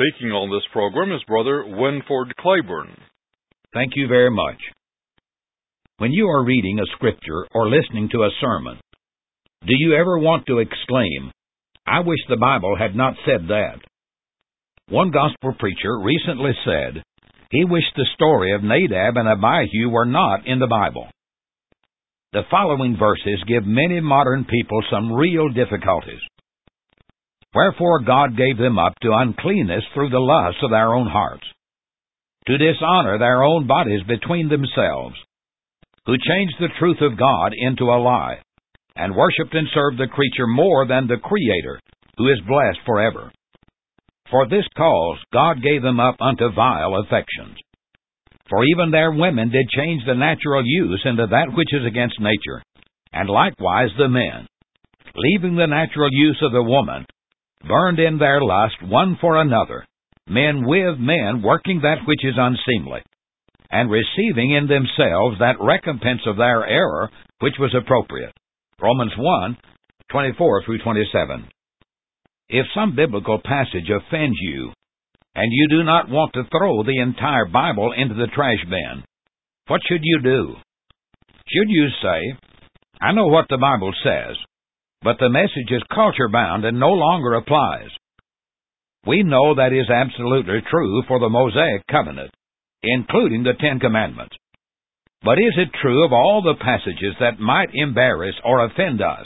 Speaking on this program is Brother Winford Claiborne. Thank you very much. When you are reading a scripture or listening to a sermon, do you ever want to exclaim, "I wish the Bible had not said that"? One gospel preacher recently said he wished the story of Nadab and Abihu were not in the Bible. The following verses give many modern people some real difficulties. Wherefore God gave them up to uncleanness through the lusts of their own hearts, to dishonor their own bodies between themselves, who changed the truth of God into a lie, and worshipped and served the creature more than the Creator, who is blessed forever. For this cause God gave them up unto vile affections. For even their women did change the natural use into that which is against nature, and likewise the men, leaving the natural use of the woman, burned in their lust one for another, men with men working that which is unseemly, and receiving in themselves that recompense of their error which was appropriate. Romans 1:24-27. If some biblical passage offends you, and you do not want to throw the entire Bible into the trash bin, what should you do? Should you say, "I know what the Bible says, but the message is culture-bound and no longer applies"? We know that is absolutely true for the Mosaic covenant, including the Ten Commandments. But is it true of all the passages that might embarrass or offend us?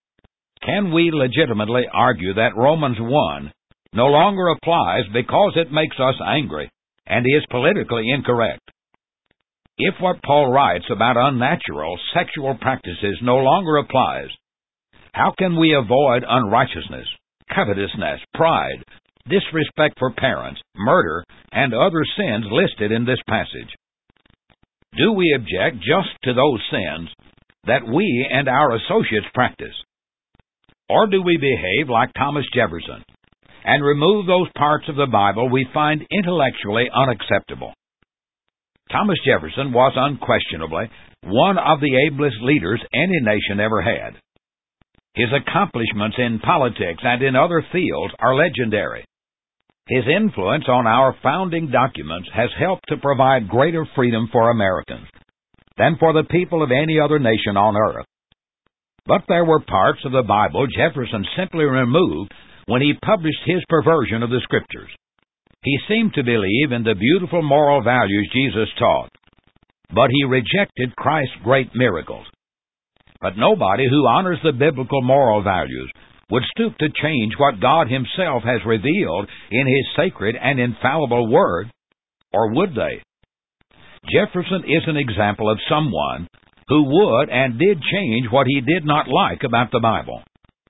Can we legitimately argue that Romans 1 no longer applies because it makes us angry and is politically incorrect? If what Paul writes about unnatural sexual practices no longer applies, how can we avoid unrighteousness, covetousness, pride, disrespect for parents, murder, and other sins listed in this passage? Do we object just to those sins that we and our associates practice? Or do we behave like Thomas Jefferson and remove those parts of the Bible we find intellectually unacceptable? Thomas Jefferson was unquestionably one of the ablest leaders any nation ever had. His accomplishments in politics and in other fields are legendary. His influence on our founding documents has helped to provide greater freedom for Americans than for the people of any other nation on earth. But there were parts of the Bible Jefferson simply removed when he published his perversion of the Scriptures. He seemed to believe in the beautiful moral values Jesus taught, but he rejected Christ's great miracles. But nobody who honors the biblical moral values would stoop to change what God Himself has revealed in His sacred and infallible Word, or would they? Jefferson is an example of someone who would and did change what he did not like about the Bible.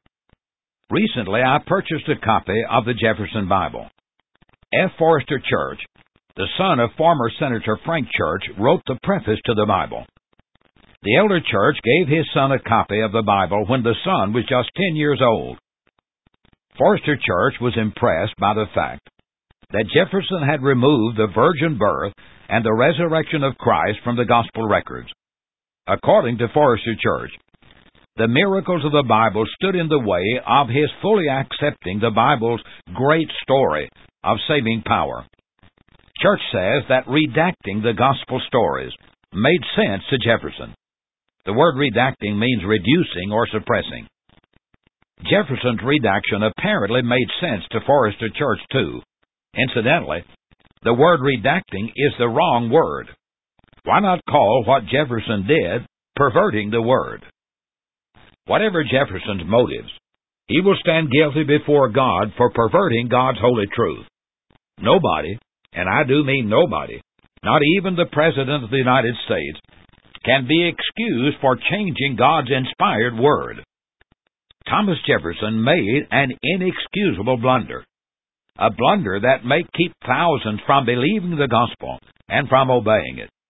Recently, I purchased a copy of the Jefferson Bible. F. Forrester Church, the son of former Senator Frank Church, wrote the preface to the Bible. The elder Church gave his son a copy of the Bible when the son was just 10 years old. Forrester Church was impressed by the fact that Jefferson had removed the virgin birth and the resurrection of Christ from the gospel records. According to Forrester Church, the miracles of the Bible stood in the way of his fully accepting the Bible's great story of saving power. Church says that redacting the gospel stories made sense to Jefferson. The word redacting means reducing or suppressing. Jefferson's redaction apparently made sense to Forrester Church, too. Incidentally, the word redacting is the wrong word. Why not call what Jefferson did perverting the Word? Whatever Jefferson's motives, he will stand guilty before God for perverting God's holy truth. Nobody, and I do mean nobody, not even the President of the United States, can be excused for changing God's inspired Word. Thomas Jefferson made an inexcusable blunder, a blunder that may keep thousands from believing the gospel and from obeying it.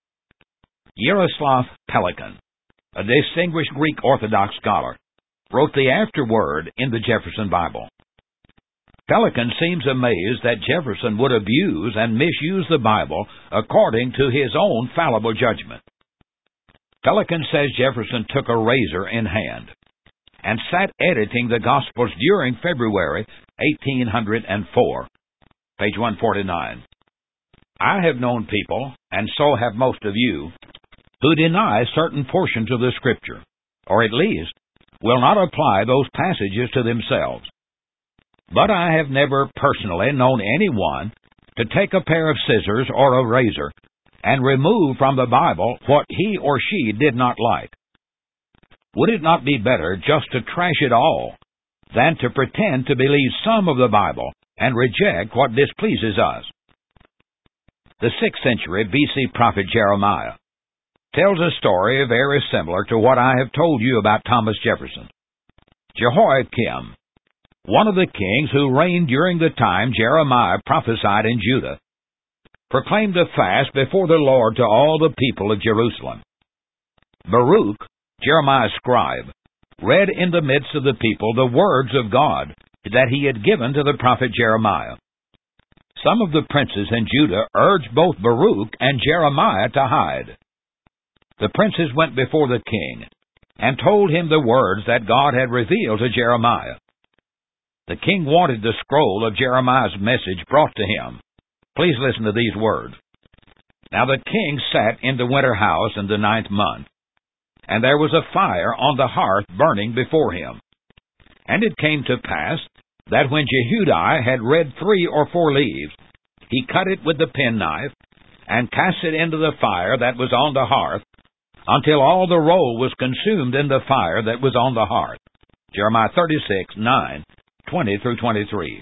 Yaroslav Pelikan, a distinguished Greek Orthodox scholar, wrote the afterword in the Jefferson Bible. Pelikan seems amazed that Jefferson would abuse and misuse the Bible according to his own fallible judgment. Pelikan says Jefferson took a razor in hand and sat editing the Gospels during February 1804. page 149. I have known people, and so have most of you, who deny certain portions of the Scripture, or at least will not apply those passages to themselves. But I have never personally known anyone to take a pair of scissors or a razor and remove from the Bible what he or she did not like. Would it not be better just to trash it all than to pretend to believe some of the Bible and reject what displeases us? The 6th century B.C. prophet Jeremiah tells a story very similar to what I have told you about Thomas Jefferson. Jehoiakim, one of the kings who reigned during the time Jeremiah prophesied in Judah, proclaimed a fast before the Lord to all the people of Jerusalem. Baruch, Jeremiah's scribe, read in the midst of the people the words of God that he had given to the prophet Jeremiah. Some of the princes in Judah urged both Baruch and Jeremiah to hide. The princes went before the king and told him the words that God had revealed to Jeremiah. The king wanted the scroll of Jeremiah's message brought to him. Please listen to these words. Now the king sat in the winter house in the 9th month, and there was a fire on the hearth burning before him. And it came to pass that when Jehudi had read 3 or 4 leaves, he cut it with the penknife, and cast it into the fire that was on the hearth, until all the roll was consumed in the fire that was on the hearth. Jeremiah 36, 9, 20 through 23.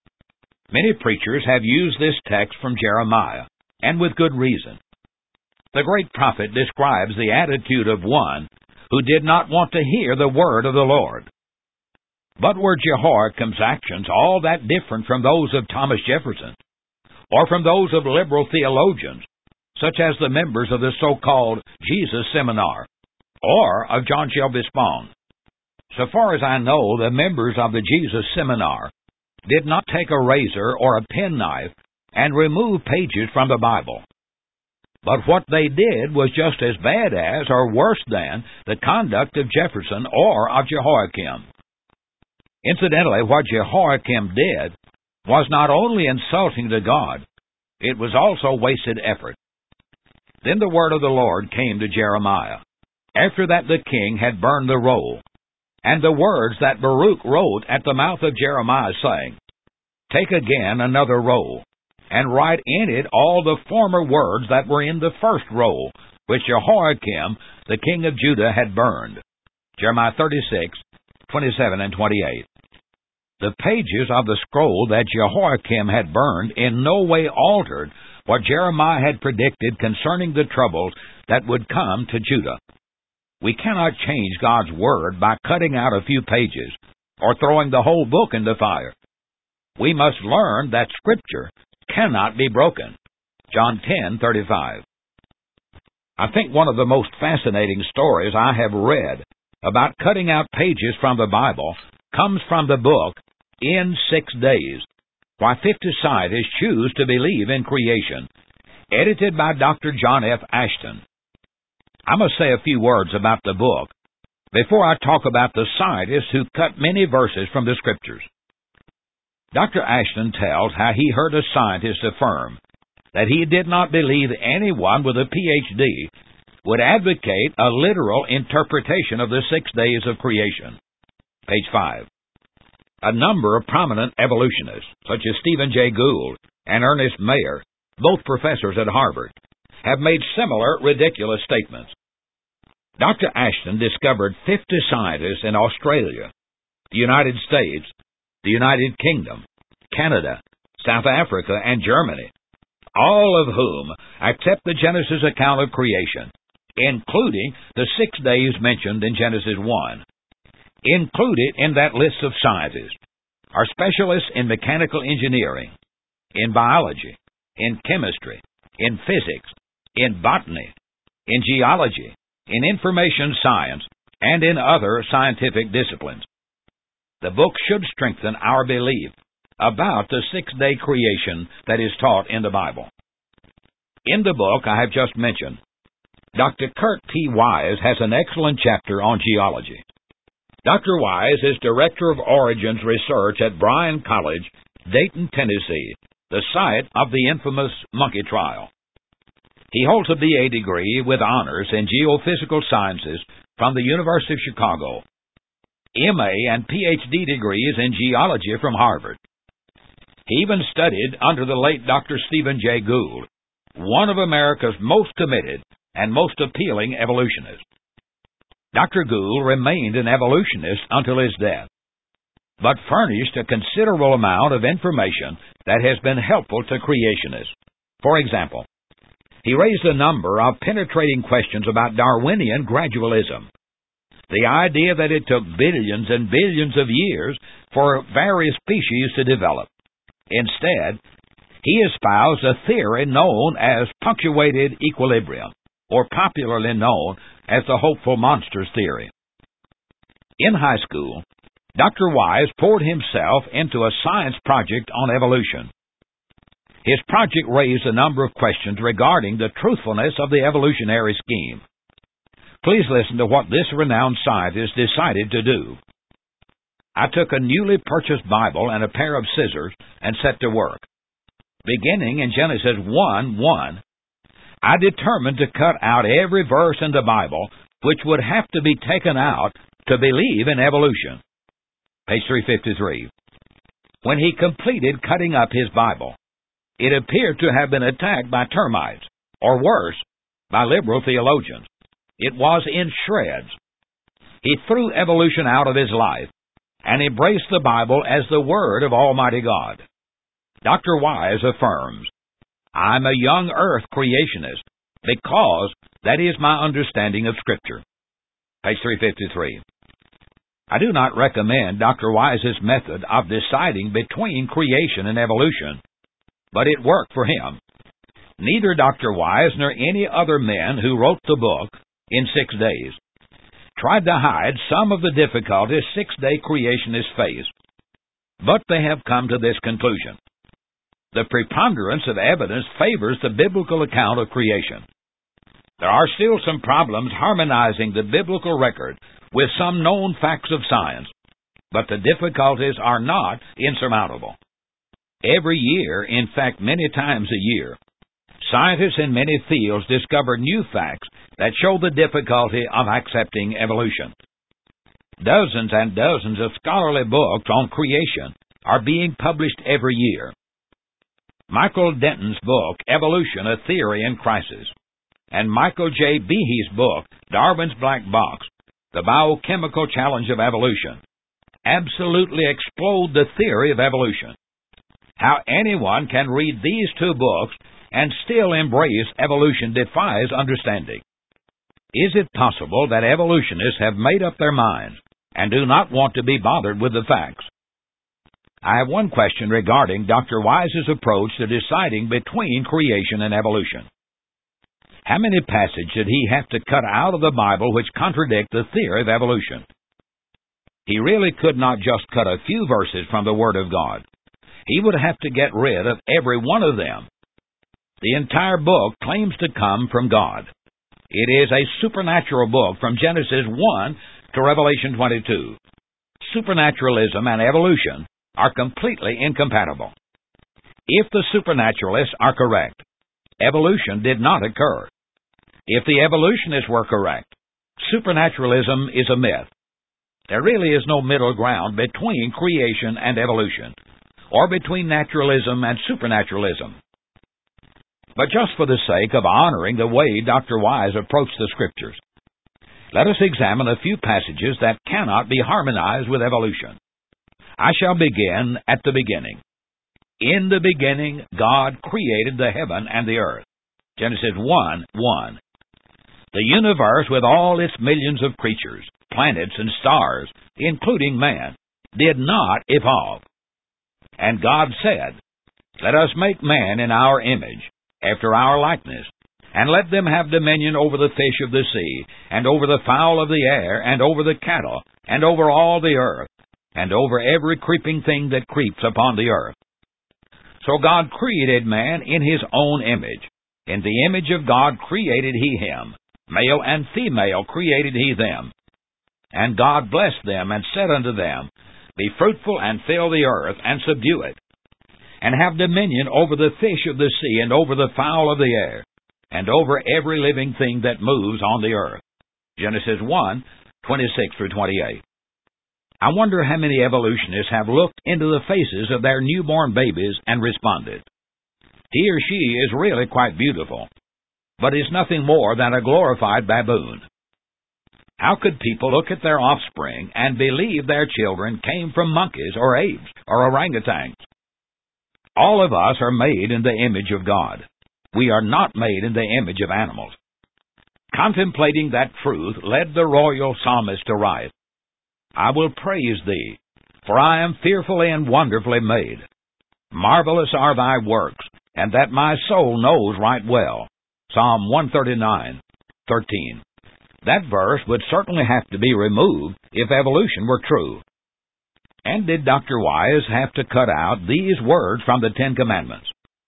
Many preachers have used this text from Jeremiah, and with good reason. The great prophet describes the attitude of one who did not want to hear the word of the Lord. But were Jehoiakim's actions all that different from those of Thomas Jefferson, or from those of liberal theologians, such as the members of the so-called Jesus Seminar, or of John Shelby Spong? So far as I know, the members of the Jesus Seminar did not take a razor or a penknife and remove pages from the Bible. But what they did was just as bad as, or worse than, the conduct of Jefferson or of Jehoiakim. Incidentally, what Jehoiakim did was not only insulting to God, it was also wasted effort. Then the word of the Lord came to Jeremiah, after that the king had burned the roll, and the words that Baruch wrote at the mouth of Jeremiah, saying, Take again another roll, and write in it all the former words that were in the first roll, which Jehoiakim, the king of Judah, had burned. Jeremiah 36, 27 and 28. The pages of the scroll that Jehoiakim had burned in no way altered what Jeremiah had predicted concerning the troubles that would come to Judah. We cannot change God's word by cutting out a few pages or throwing the whole book in the fire. We must learn that Scripture cannot be broken. John 10:35. I think one of the most fascinating stories I have read about cutting out pages from the Bible comes from the book In 6 Days, Why 50 Scientists Choose to Believe in Creation, edited by Dr. John F. Ashton. I must say a few words about the book before I talk about the scientists who cut many verses from the Scriptures. Dr. Ashton tells how he heard a scientist affirm that he did not believe anyone with a Ph.D. would advocate a literal interpretation of the 6 days of creation. Page 5. A number of prominent evolutionists, such as Stephen Jay Gould and Ernest Mayr, both professors at Harvard, have made similar ridiculous statements. Dr. Ashton discovered 50 scientists in Australia, the United States, the United Kingdom, Canada, South Africa, and Germany, all of whom accept the Genesis account of creation, including the 6 days mentioned in Genesis 1. Included in that list of scientists are specialists in mechanical engineering, in biology, in chemistry, in physics, in botany, in geology, in information science, and in other scientific disciplines. The book should strengthen our belief about the 6-day creation that is taught in the Bible. In the book I have just mentioned, Dr. Kurt P. Wise has an excellent chapter on geology. Dr. Wise is Director of Origins Research at Bryan College, Dayton, Tennessee, the site of the infamous monkey trial. He holds a B.A. degree with honors in geophysical sciences from the University of Chicago, M.A. and Ph.D. degrees in geology from Harvard. He even studied under the late Dr. Stephen Jay Gould, one of America's most committed and most appealing evolutionists. Dr. Gould remained an evolutionist until his death, but furnished a considerable amount of information that has been helpful to creationists. For example, he raised a number of penetrating questions about Darwinian gradualism, the idea that it took billions and billions of years for various species to develop. Instead, he espoused a theory known as punctuated equilibrium, or popularly known as the hopeful monsters theory. In high school, Dr. Wise poured himself into a science project on evolution. His project raised a number of questions regarding the truthfulness of the evolutionary scheme. Please listen to what this renowned scientist decided to do. I took a newly purchased Bible and a pair of scissors and set to work. Beginning in Genesis 1:1, I determined to cut out every verse in the Bible which would have to be taken out to believe in evolution. Page 353. When he completed cutting up his Bible, it appeared to have been attacked by termites, or worse, by liberal theologians. It was in shreds. He threw evolution out of his life and embraced the Bible as the Word of Almighty God. Dr. Wise affirms, "I'm a young earth creationist because that is my understanding of Scripture." Page 353. I do not recommend Dr. Wise's method of deciding between creation and evolution, but it worked for him. Neither Dr. Wise nor any other men who wrote the book in 6 days tried to hide some of the difficulties six-day creationists face, but they have come to this conclusion. The preponderance of evidence favors the biblical account of creation. There are still some problems harmonizing the biblical record with some known facts of science, but the difficulties are not insurmountable. Every year, in fact many times a year, scientists in many fields discover new facts that show the difficulty of accepting evolution. Dozens and dozens of scholarly books on creation are being published every year. Michael Denton's book, Evolution, A Theory in Crisis, and Michael J. Behe's book, Darwin's Black Box, The Biochemical Challenge of Evolution, absolutely explode the theory of evolution. How anyone can read these two books and still embrace evolution defies understanding. Is it possible that evolutionists have made up their minds and do not want to be bothered with the facts? I have one question regarding Dr. Wise's approach to deciding between creation and evolution. How many passages did he have to cut out of the Bible which contradict the theory of evolution? He really could not just cut a few verses from the Word of God. He would have to get rid of every one of them. The entire book claims to come from God. It is a supernatural book from Genesis 1 to Revelation 22. Supernaturalism and evolution are completely incompatible. If the supernaturalists are correct, evolution did not occur. If the evolutionists were correct, supernaturalism is a myth. There really is no middle ground between creation and evolution, or between naturalism and supernaturalism. But just for the sake of honoring the way Dr. Wise approached the Scriptures, let us examine a few passages that cannot be harmonized with evolution. I shall begin at the beginning. In the beginning, God created the heaven and the earth. Genesis 1:1. The universe with all its millions of creatures, planets and stars, including man, did not evolve. And God said, "Let us make man in our image, after our likeness, and let them have dominion over the fish of the sea, and over the fowl of the air, and over the cattle, and over all the earth, and over every creeping thing that creeps upon the earth." So God created man in His own image. In the image of God created He him. Male and female created He them. And God blessed them, and said unto them, "Be fruitful, and fill the earth, and subdue it. and have dominion over the fish of the sea, and over the fowl of the air, and over every living thing that moves on the earth. Genesis 1:26-28. I wonder how many evolutionists have looked into the faces of their newborn babies and responded. He or she is really quite beautiful, but is nothing more than a glorified baboon. How could people look at their offspring and believe their children came from monkeys or apes or orangutans? All of us are made in the image of God. We are not made in the image of animals. Contemplating that truth led the royal psalmist to write, I will praise thee, for I am fearfully and wonderfully made. Marvelous are thy works, and that my soul knows right well. Psalm 139:13. That verse would certainly have to be removed if evolution were true. And did Dr. Wise have to cut out these words from the Ten Commandments?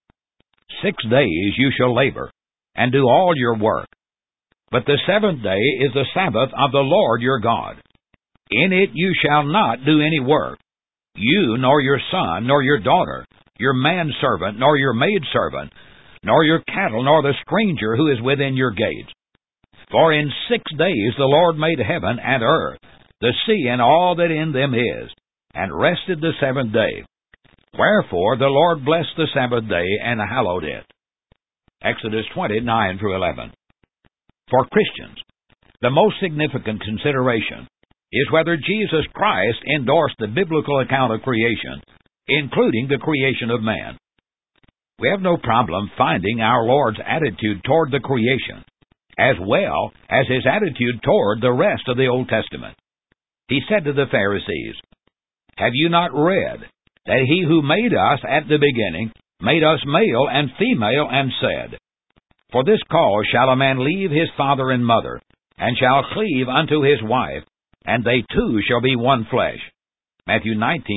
6 days you shall labor, and do all your work. But the seventh day is the Sabbath of the Lord your God. In it you shall not do any work, you, nor your son, nor your daughter, your manservant, nor your maidservant, nor your cattle, nor the stranger who is within your gates. For in 6 days the Lord made heaven and earth, the sea and all that in them is, and rested the seventh day. Wherefore the Lord blessed the Sabbath day and hallowed it. Exodus 20:9-11. For Christians, the most significant consideration is whether Jesus Christ endorsed the biblical account of creation, including the creation of man. We have no problem finding our Lord's attitude toward the creation, as well as his attitude toward the rest of the Old Testament. He said to the Pharisees, Have you not read that he who made us at the beginning made us male and female, and said, For this cause shall a man leave his father and mother, and shall cleave unto his wife, and they two shall be one flesh. Matthew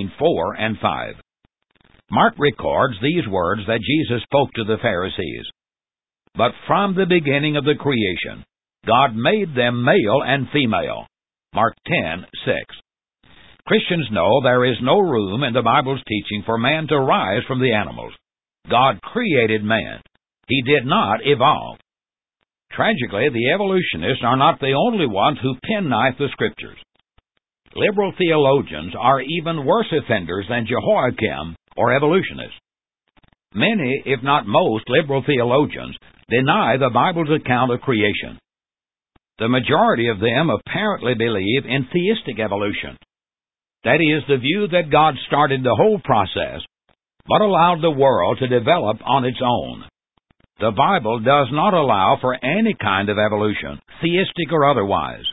19:4-5. Mark records these words that Jesus spoke to the Pharisees. But from the beginning of the creation, God made them male and female. Mark 10:6. Christians know there is no room in the Bible's teaching for man to rise from the animals. God created man. He did not evolve. Tragically, the evolutionists are not the only ones who penknife the Scriptures. Liberal theologians are even worse offenders than Jehoiakim or evolutionists. Many, if not most, liberal theologians deny the Bible's account of creation. The majority of them apparently believe in theistic evolution. That is, the view that God started the whole process, but allowed the world to develop on its own. The Bible does not allow for any kind of evolution, theistic or otherwise.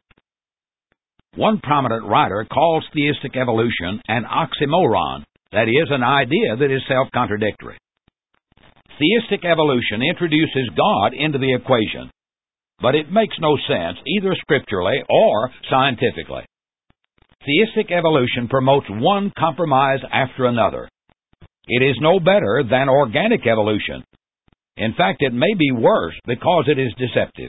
One prominent writer calls theistic evolution an oxymoron, that is, an idea that is self-contradictory. Theistic evolution introduces God into the equation, but it makes no sense either scripturally or scientifically. Theistic evolution promotes one compromise after another. It is no better than organic evolution. In fact, it may be worse because it is deceptive.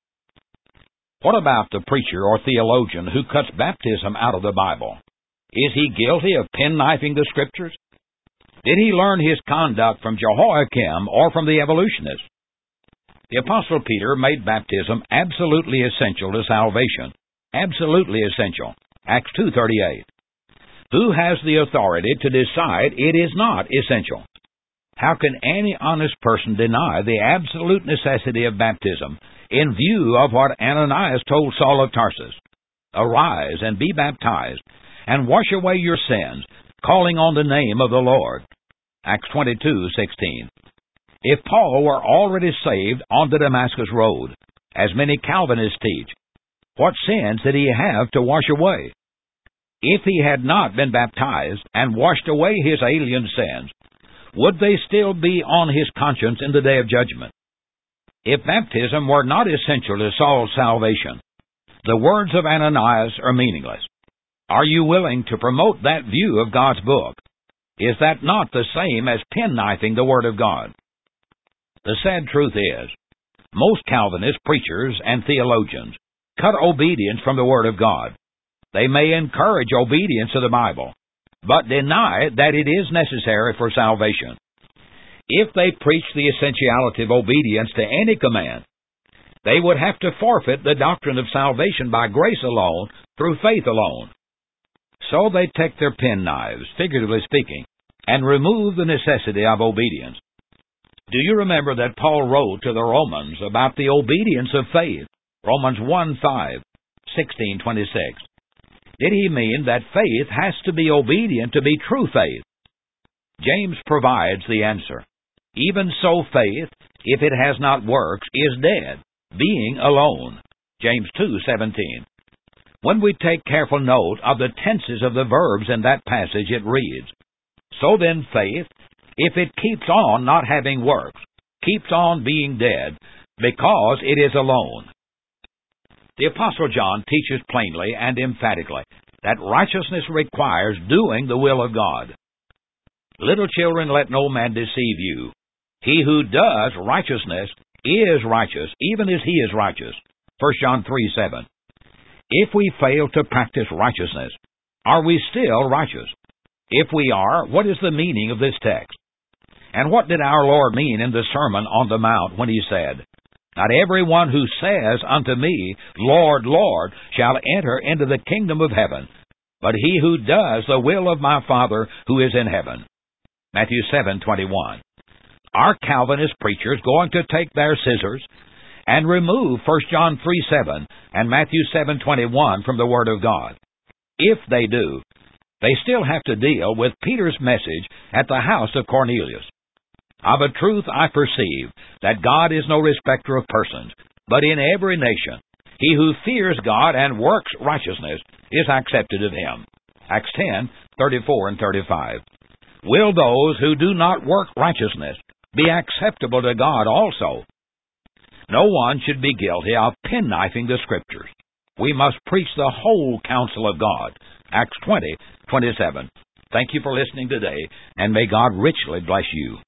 What about the preacher or theologian who cuts baptism out of the Bible? Is he guilty of penknifing the Scriptures? Did he learn his conduct from Jehoiakim or from the evolutionists? The Apostle Peter made baptism absolutely essential to salvation. Absolutely essential. Acts 2:38. Who has the authority to decide it is not essential? How can any honest person deny the absolute necessity of baptism in view of what Ananias told Saul of Tarsus? Arise and be baptized, and wash away your sins, calling on the name of the Lord. Acts 22:16. If Paul were already saved on the Damascus road, as many Calvinists teach, what sins did he have to wash away? If he had not been baptized and washed away his alien sins, would they still be on his conscience in the day of judgment? If baptism were not essential to Saul's salvation, the words of Ananias are meaningless. Are you willing to promote that view of God's book? Is that not the same as penknifing the Word of God? The sad truth is, most Calvinist preachers and theologians cut obedience from the Word of God. They may encourage obedience to the Bible, but deny that it is necessary for salvation. If they preach the essentiality of obedience to any command, they would have to forfeit the doctrine of salvation by grace alone, through faith alone. So they take their penknives, figuratively speaking, and remove the necessity of obedience. Do you remember that Paul wrote to the Romans about the obedience of faith? Romans 1:5, 16:26. Did he mean that faith has to be obedient to be true faith? James provides the answer. Even so, faith, if it has not works, is dead, being alone. James 2:17. When we take careful note of the tenses of the verbs in that passage, it reads, "So then faith, if it keeps on not having works, keeps on being dead, because it is alone." The Apostle John teaches plainly and emphatically that righteousness requires doing the will of God. Little children, let no man deceive you. He who does righteousness is righteous, even as he is righteous. 1 John 3:7. If we fail to practice righteousness, are we still righteous? If we are, what is the meaning of this text? And what did our Lord mean in the Sermon on the Mount when he said, "Not everyone who says unto me, Lord, Lord, shall enter into the kingdom of heaven, but he who does the will of my Father who is in heaven"? Matthew 7:21. Are Calvinist preachers going to take their scissors and remove 1 John 3:7 and Matthew 7:21 from the Word of God? If they do, they still have to deal with Peter's message at the house of Cornelius. Of a truth I perceive that God is no respecter of persons, but in every nation he who fears God and works righteousness is accepted of him. Acts 10:34 and 35. Will those who do not work righteousness be acceptable to God also? No one should be guilty of penknifing the Scriptures. We must preach the whole counsel of God. Acts 20:27. Thank you for listening today, and may God richly bless you.